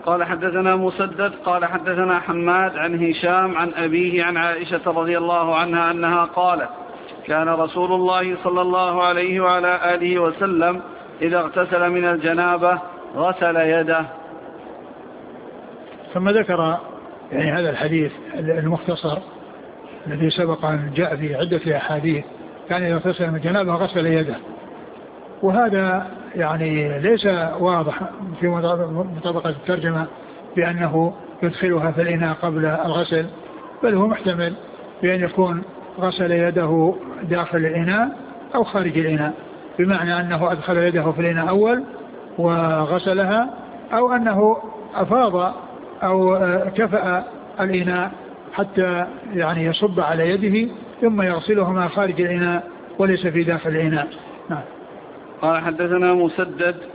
قال حدثنا مسدد قال حدثنا حماد عن هشام عن أبيه عن عائشة رضي الله عنها أنها قالت كان رسول الله صلى الله عليه وعلى آله وسلم إذا اغتسل من الجنابة غسل يده. ثم ذكر يعني هذا الحديث المختصر الذي سبق أن جاء في عدة أحاديث كان إذا اغتسل من الجنابة غسل يده، وهذا يعني ليس واضح في مطابقة الترجمة بأنه يدخلها في الإناء قبل الغسل، بل هو محتمل بأن يكون غسل يده داخل الإناء أو خارج الإناء، بمعنى أنه أدخل يده في الإناء أول وغسلها، أو أنه أفاض أو كفأ الإناء حتى يعني يصب على يده ثم يغسلهما خارج الإناء وليس في داخل الإناء. نعم. قال حدثنا مسدد